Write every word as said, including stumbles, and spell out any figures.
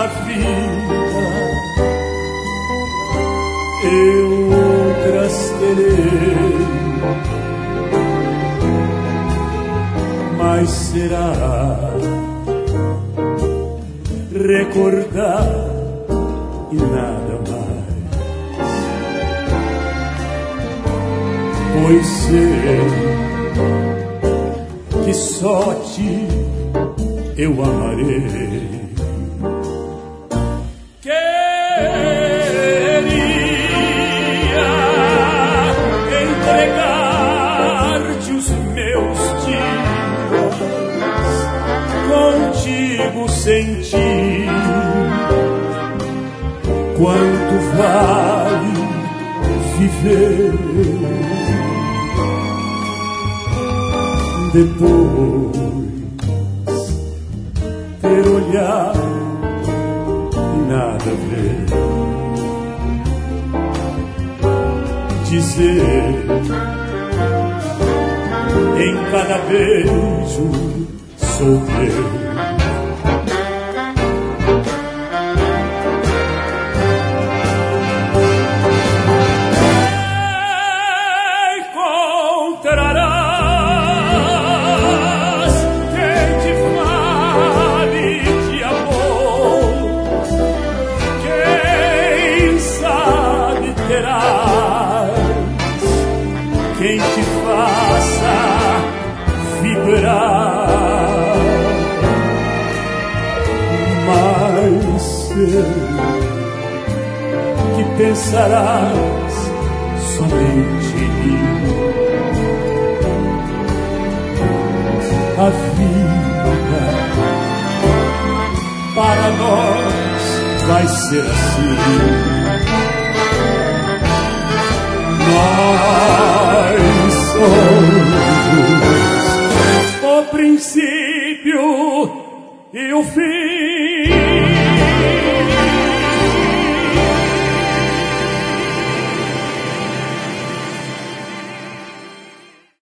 na vida eu outras terei, mas será recordar e nada mais, pois sei que só te eu amarei. Queria entregar-te os meus dias, contigo sentir quanto vale viver. Depois ter olhar e nada ver, dizer em cada beijo sou teu. Quem te faça vibrar, mas sei que pensarás somente em mim. A vida para nós vai ser assim. Nós somos o princípio e o fim.